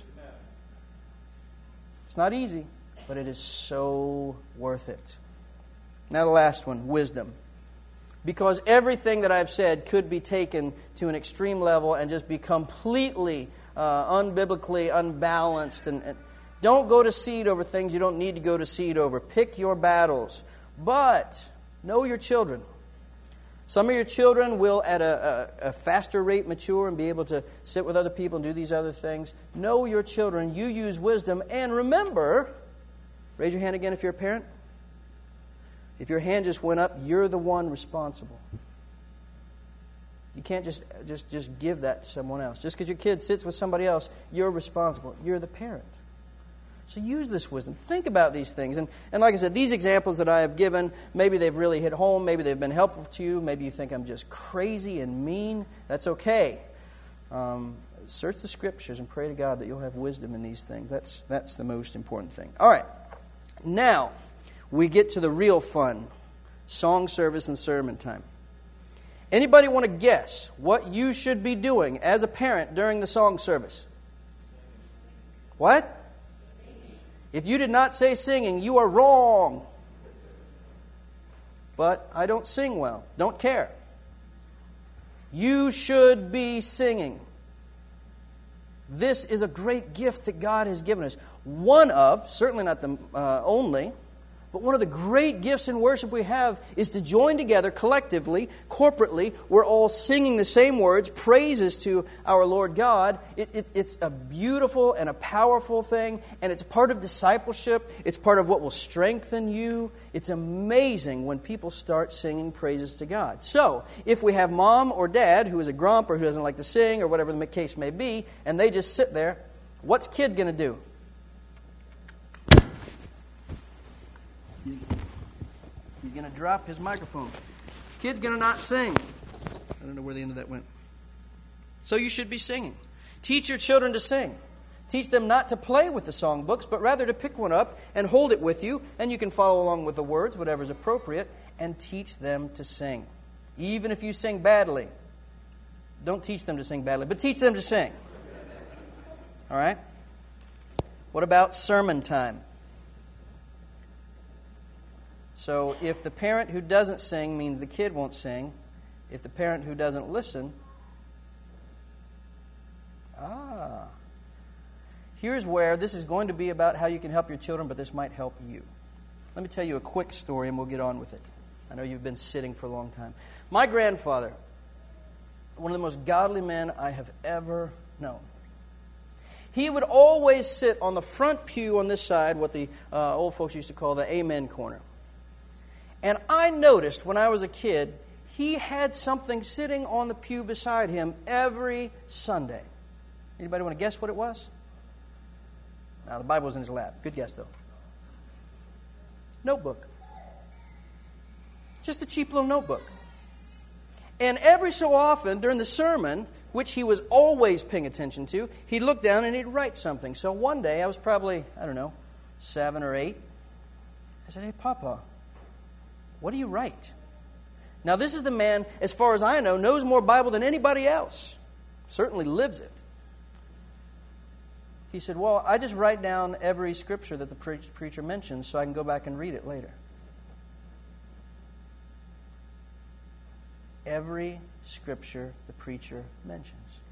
It's not easy, but it is so worth it. Now the last one, wisdom. Because everything that I've said could be taken to an extreme level and just be completely uh, unbiblically unbalanced. And, and don't go to seed over things you don't need to go to seed over. Pick your battles. But know your children. Some of your children will at a, a, a faster rate mature and be able to sit with other people and do these other things. Know your children. You use wisdom. And remember, raise your hand again if you're a parent. If your hand just went up, you're the one responsible. You can't just, just, just give that to someone else. Just because your kid sits with somebody else, you're responsible. You're the parent. So use this wisdom. Think about these things. And, and like I said, these examples that I have given, maybe they've really hit home. Maybe they've been helpful to you. Maybe you think I'm just crazy and mean. That's okay. Um, search the Scriptures and pray to God that you'll have wisdom in these things. That's, that's the most important thing. All right. Now, we get to the real fun. Song service and sermon time. Anybody want to guess what you should be doing as a parent during the song service? What? If you did not say singing, you are wrong. But I don't sing well. Don't care. You should be singing. This is a great gift that God has given us. One of, certainly not the uh, only, but one of the great gifts in worship we have is to join together collectively, corporately. We're all singing the same words, praises to our Lord God. It, it, it's a beautiful and a powerful thing, and it's part of discipleship. It's part of what will strengthen you. It's amazing when people start singing praises to God. So, if we have mom or dad who is a grump or who doesn't like to sing or whatever the case may be, and they just sit there, what's kid going to do? He's going to drop his microphone. Kid's going to not sing. I don't know where the end of that went. So you should be singing. Teach your children to sing. Teach them not to play with the songbooks, but rather to pick one up and hold it with you, and you can follow along with the words, whatever is appropriate, and teach them to sing. Even if you sing badly. Don't teach them to sing badly, but teach them to sing. All right? What about sermon time? So if the parent who doesn't sing means the kid won't sing, if the parent who doesn't listen, ah, here's where this is going to be about how you can help your children, but this might help you. Let me tell you a quick story and we'll get on with it. I know you've been sitting for a long time. My grandfather, one of the most godly men I have ever known. He would always sit on the front pew on this side, what the uh, old folks used to call the amen corner. And I noticed when I was a kid, he had something sitting on the pew beside him every Sunday. Anybody want to guess what it was? Now, the Bible was in his lap. Good guess, though. Notebook. Just a cheap little notebook. And every so often during the sermon, which he was always paying attention to, he'd look down and he'd write something. So one day, I was probably, I don't know, seven or eight. I said, "Hey, Papa, what do you write?" Now, this is the man, as far as I know, knows more Bible than anybody else. Certainly lives it. He said, "Well, I just write down every scripture that the pre- preacher mentions so I can go back and read it later." Every scripture the preacher mentions.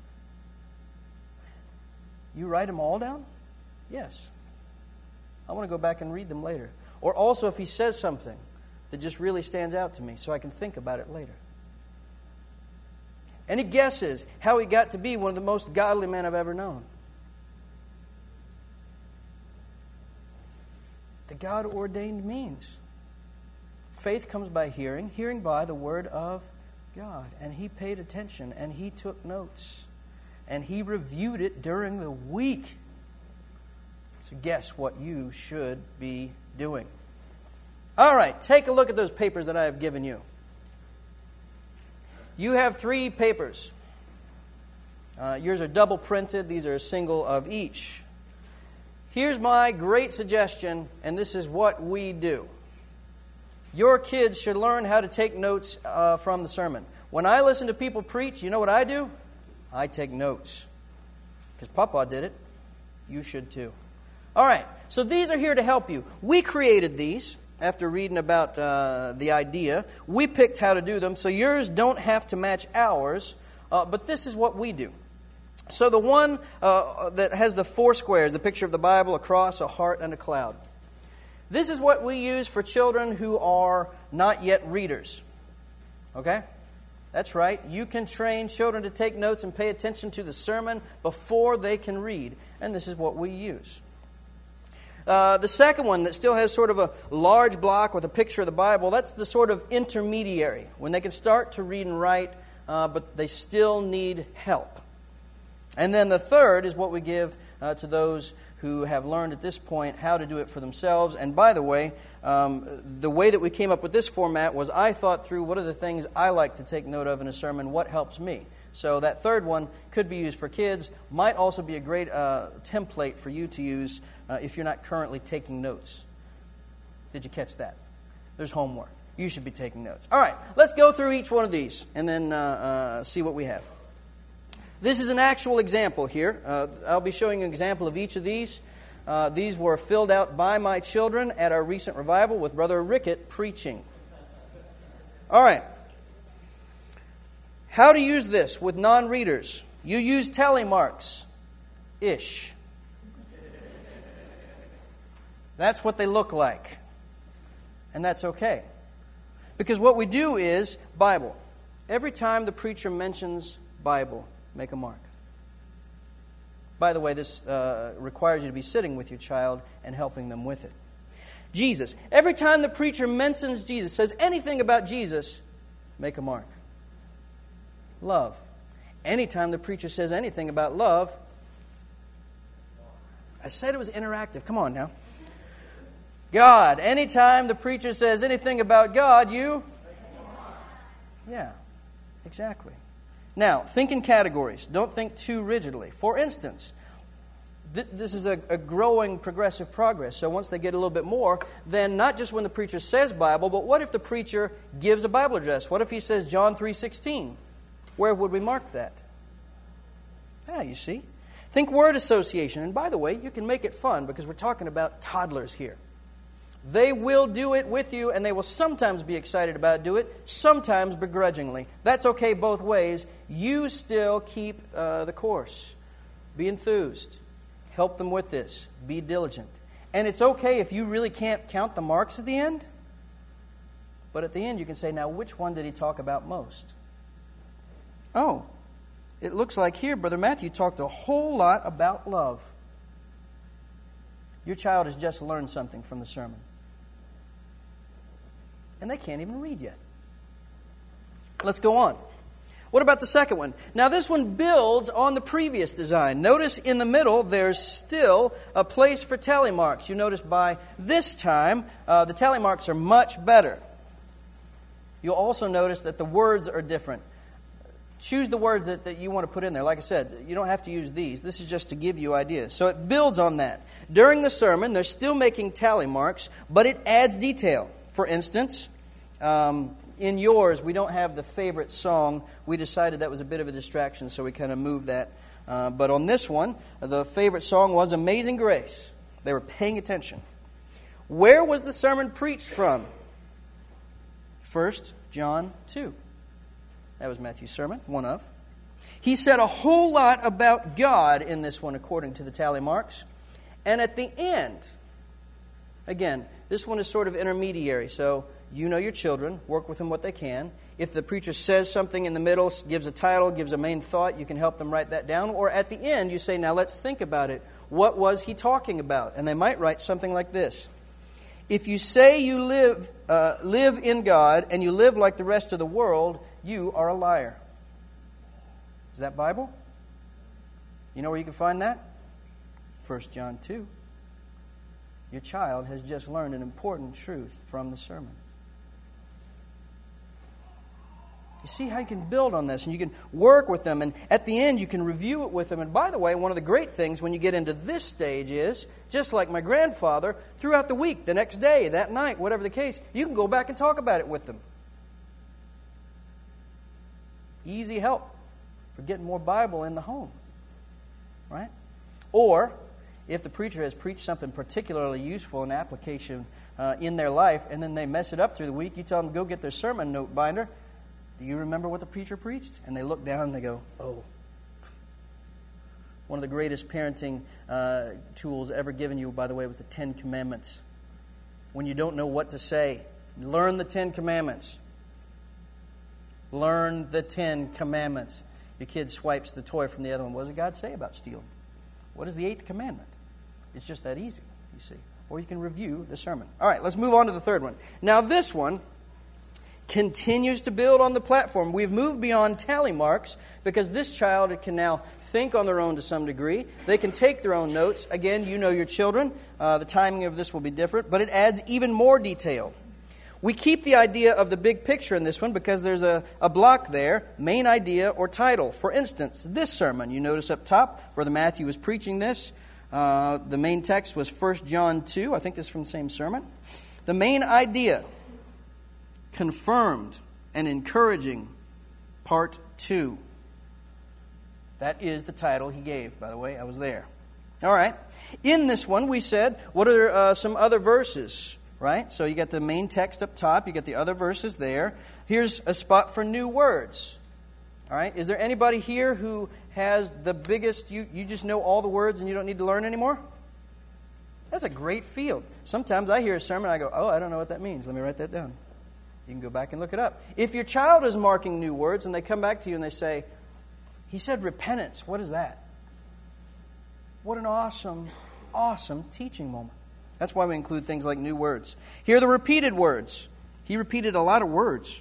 You write them all down? Yes. I want to go back and read them later. Or also if he says something that just really stands out to me so I can think about it later. Any guesses how he got to be one of the most godly men I've ever known? The God-ordained means. Faith comes by hearing, hearing by the Word of God. And he paid attention, and he took notes, and he reviewed it during the week. So guess what you should be doing. All right, take a look at those papers that I have given you. You have three papers. Uh, yours are double printed. These are a single of each. Here's my great suggestion, and this is what we do. Your kids should learn how to take notes uh, from the sermon. When I listen to people preach, you know what I do? I take notes. Because Papa did it. You should too. All right, so these are here to help you. We created these after reading about uh, the idea. We picked how to do them, so yours don't have to match ours, uh, but this is what we do. So the one uh, that has the four squares, the picture of the Bible, a cross, a heart, and a cloud. This is what we use for children who are not yet readers. Okay? That's right. You can train children to take notes and pay attention to the sermon before they can read. And this is what we use. Uh, the second one that still has sort of a large block with a picture of the Bible, that's the sort of intermediary, when they can start to read and write, uh, but they still need help. And then the third is what we give uh, to those who have learned at this point how to do it for themselves. And by the way, um, the way that we came up with this format was I thought through what are the things I like to take note of in a sermon, what helps me. So that third one could be used for kids, might also be a great uh, template for you to use uh, if you're not currently taking notes. Did you catch that? There's homework. You should be taking notes. All right, let's go through each one of these and then uh, uh, see what we have. This is an actual example here. Uh, I'll be showing you an example of each of these. Uh, these were filled out by my children at our recent revival with Brother Rickett preaching. All right. How to use this with non-readers. You use tally marks. Ish. That's what they look like. And that's okay. Because what we do is Bible. Every time the preacher mentions Bible, make a mark. By the way, this uh, requires you to be sitting with your child and helping them with it. Jesus. Every time the preacher mentions Jesus, says anything about Jesus, make a mark. Love. Anytime the preacher says anything about love, I said it was interactive. Come on now. God. Anytime the preacher says anything about God, you? Yeah, exactly. Now, think in categories. Don't think too rigidly. For instance, th- this is a, a growing progressive progress. So once they get a little bit more, then not just when the preacher says Bible, but what if the preacher gives a Bible address? What if he says John three sixteen? Where would we mark that? Ah, you see. Think word association. And by the way, you can make it fun because we're talking about toddlers here. They will do it with you, and they will sometimes be excited about do it, sometimes begrudgingly. That's okay both ways. You still keep uh, the course. Be enthused. Help them with this. Be diligent. And it's okay if you really can't count the marks at the end. But at the end you can say, now which one did he talk about most? Oh, it looks like here Brother Matthew talked a whole lot about love. Your child has just learned something from the sermon. And they can't even read yet. Let's go on. What about the second one? Now this one builds on the previous design. Notice in the middle there's still a place for tally marks. You notice by this time uh, the tally marks are much better. You'll also notice that the words are different. Choose the words that, that you want to put in there. Like I said, you don't have to use these. This is just to give you ideas. So it builds on that. During the sermon, they're still making tally marks, but it adds detail. For instance, um, in yours, we don't have the favorite song. We decided that was a bit of a distraction, so we kind of moved that. Uh, but on this one, the favorite song was Amazing Grace. They were paying attention. Where was the sermon preached from? First John two. That was Matthew's sermon, one of. He said a whole lot about God in this one, according to the tally marks. And at the end, again, this one is sort of intermediary. So you know your children, work with them what they can. If the preacher says something in the middle, gives a title, gives a main thought, you can help them write that down. Or at the end, you say, now let's think about it. What was he talking about? And they might write something like this. If you say you live uh, live in God and you live like the rest of the world, you are a liar. Is that Bible? You know where you can find that? First John two. Your child has just learned an important truth from the sermon. You see how you can build on this, and you can work with them, and at the end you can review it with them. And by the way, one of the great things when you get into this stage is, just like my grandfather, throughout the week, the next day, that night, whatever the case, you can go back and talk about it with them. Easy help for getting more Bible in the home, right? Or, if the preacher has preached something particularly useful in application uh, in their life, and then they mess it up through the week, you tell them to go get their sermon note binder. Do you remember what the preacher preached? And they look down and they go, oh. One of the greatest parenting uh, tools ever given you, by the way, was the Ten Commandments. When you don't know what to say, learn the Ten Commandments. Learn the Ten Commandments. Your kid swipes the toy from the other one. What does God say about stealing? What is the eighth commandment? It's just that easy, you see. Or you can review the sermon. All right, let's move on to the third one. Now this one continues to build on the platform. We've moved beyond tally marks because this child can now think on their own to some degree. They can take their own notes. Again, you know your children. Uh, the timing of this will be different, but it adds even more detail. We keep the idea of the big picture in this one because there's a, a block there, main idea or title. For instance, this sermon, you notice up top, Brother Matthew was preaching this. Uh, the main text was First John two. I think this is from the same sermon. The main idea, confirmed and encouraging, part two. That is the title he gave, by the way. I was there. All right. In this one, we said, what are uh, some other verses? Right? So you got the main text up top. You got the other verses there. Here's a spot for new words. All right? Is there anybody here who has the biggest, you, you just know all the words and you don't need to learn anymore? That's a great field. Sometimes I hear a sermon, I go, oh, I don't know what that means. Let me write that down. You can go back and look it up. If your child is marking new words and they come back to you and they say, he said repentance. What is that? What an awesome, awesome teaching moment. That's why we include things like new words. Here are the repeated words. He repeated a lot of words.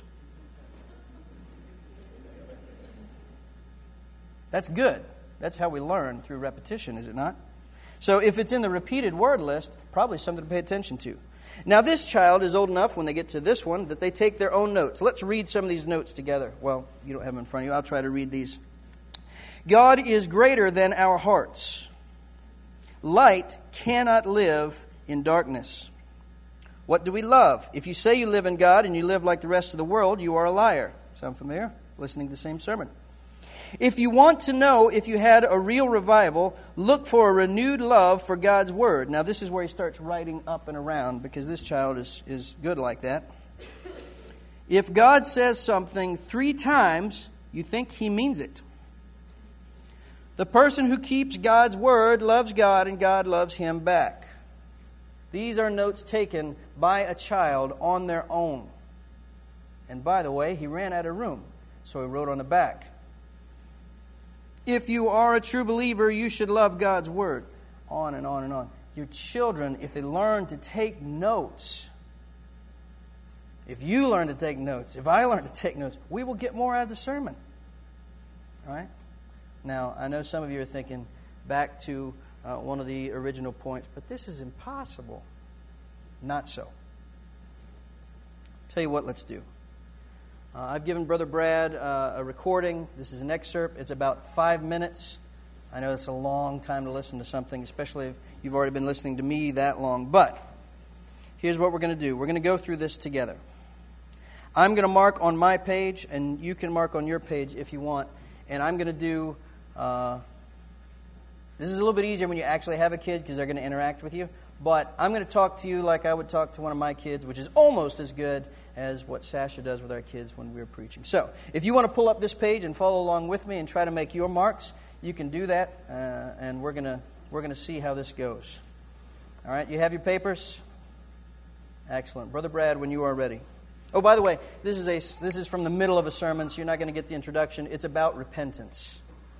That's good. That's how we learn, through repetition, is it not? So if it's in the repeated word list, probably something to pay attention to. Now this child is old enough when they get to this one that they take their own notes. Let's read some of these notes together. Well, you don't have them in front of you. I'll try to read these. God is greater than our hearts. Light cannot live in darkness. What do we love? If you say you live in God and you live like the rest of the world, you are a liar. Sound familiar? Listening to the same sermon. If you want to know if you had a real revival, look for a renewed love for God's Word. Now this is where he starts writing up and around because this child is, is good like that. If God says something three times, you think he means it. The person who keeps God's Word loves God and God loves him back. These are notes taken by a child on their own. And by the way, he ran out of room, so he wrote on the back. If you are a true believer, you should love God's Word. On and on and on. Your children, if they learn to take notes, if you learn to take notes, if I learn to take notes, we will get more out of the sermon. All right? Now, I know some of you are thinking back to uh, one of the original points, but this is impossible. Not so. Tell you what, let's do. Uh, I've given Brother Brad uh, a recording. This is an excerpt. It's about five minutes. I know it's a long time to listen to something, especially if you've already been listening to me that long. But here's what we're going to do. We're going to go through this together. I'm going to mark on my page, and you can mark on your page if you want. And I'm going to do... Uh, this is a little bit easier when you actually have a kid because they're going to interact with you. But I'm going to talk to you like I would talk to one of my kids, which is almost as good as what Sasha does with our kids when we're preaching. So, if you want to pull up this page and follow along with me and try to make your marks, you can do that, uh, and we're gonna we're gonna see how this goes. All right, you have your papers? Excellent, Brother Brad, when you are ready. Oh, by the way, this is a this is from the middle of a sermon, so you're not going to get the introduction. It's about repentance.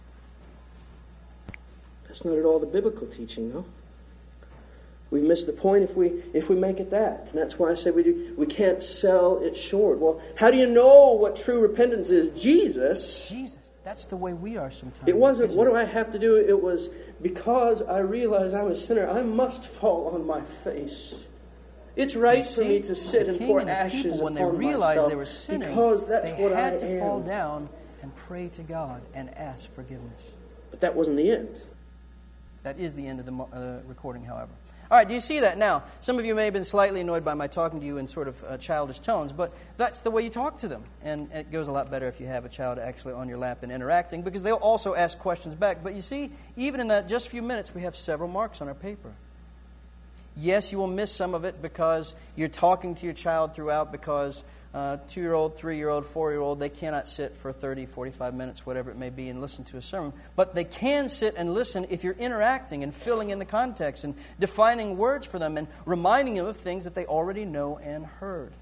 That's not at all the biblical teaching, though. We've missed the point if we if we make it that. And that's why I say we do, we can't sell it short. Well, how do you know what true repentance is? Jesus. Jesus. That's the way we are sometimes. It wasn't, what do I have to do? It was, because I realized I'm a sinner, I must fall on my face It's right You for see, me to sit the and king pour and the ashes people, when they upon realized myself they were sinning, because that's they what had I to am. fall down and pray to God and ask forgiveness. But that wasn't the end. That is the end of the uh, recording, however. All right, do you see that? Now, some of you may have been slightly annoyed by my talking to you in sort of uh, childish tones, but that's the way you talk to them. And it goes a lot better if you have a child actually on your lap and interacting, because they'll also ask questions back. But you see, even in that just few minutes, we have several marks on our paper. Yes, you will miss some of it because you're talking to your child throughout, because uh, two-year-old, three-year-old, four-year-old, they cannot sit for thirty, forty-five minutes, whatever it may be, and listen to a sermon. But they can sit and listen if you're interacting and filling in the context and defining words for them and reminding them of things that they already know and heard.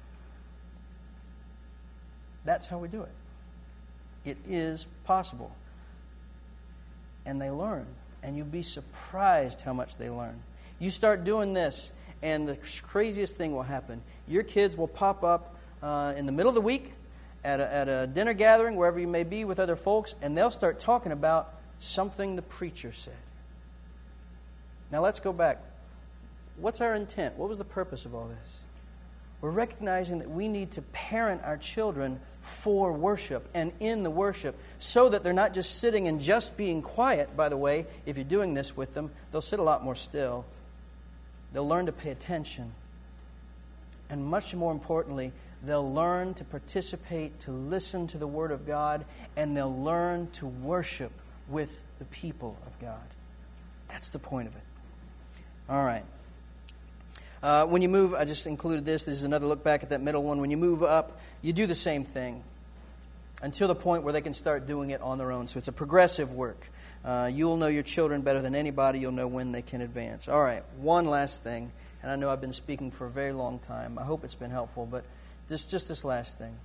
That's how we do it. It is possible. And they learn. And you'll be surprised how much they learn. You start doing this, and the craziest thing will happen. Your kids will pop up uh, in the middle of the week at a, at a dinner gathering, wherever you may be with other folks, and they'll start talking about something the preacher said. Now let's go back. What's our intent? What was the purpose of all this? We're recognizing that we need to parent our children for worship and in the worship, so that they're not just sitting and just being quiet. By the way, if you're doing this with them, they'll sit a lot more still. They'll learn to pay attention. And much more importantly, they'll learn to participate, to listen to the Word of God, and they'll learn to worship with the people of God. That's the point of it. All right. Uh, when you move, I just included this. This is another look back at that middle one. When you move up, you do the same thing until the point where they can start doing it on their own. So it's a progressive work. Uh, you'll know your children better than anybody. You'll know when they can advance. All right, one last thing. And I know I've been speaking for a very long time. I hope it's been helpful, but this just this last thing.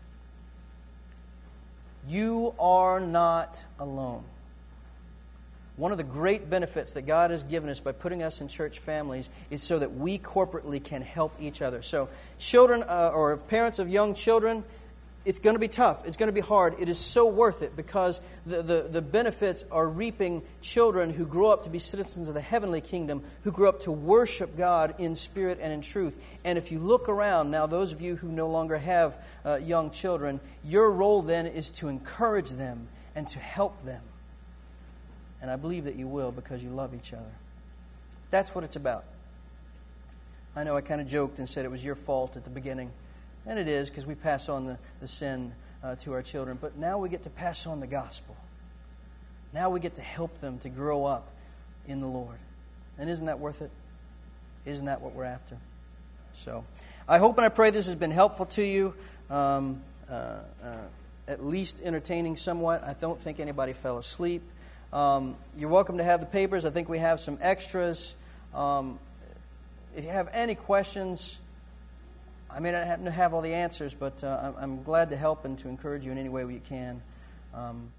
You are not alone. One of the great benefits that God has given us by putting us in church families is so that we corporately can help each other. So children uh, or parents of young children, it's going to be tough. It's going to be hard. It is so worth it, because the, the, the benefits are reaping children who grow up to be citizens of the heavenly kingdom, who grow up to worship God in spirit and in truth. And if you look around, now those of you who no longer have uh, young children, your role then is to encourage them and to help them. And I believe that you will, because you love each other. That's what it's about. I know I kind of joked and said it was your fault at the beginning. And it is, because we pass on the, the sin uh, to our children. But now we get to pass on the gospel. Now we get to help them to grow up in the Lord. And isn't that worth it? Isn't that what we're after? So, I hope and I pray this has been helpful to you. Um, uh, uh, at least entertaining somewhat. I don't think anybody fell asleep. Um, you're welcome to have the papers. I think we have some extras. Um, if you have any questions, I may not happen to have all the answers, but uh, I'm glad to help and to encourage you in any way we can. Um,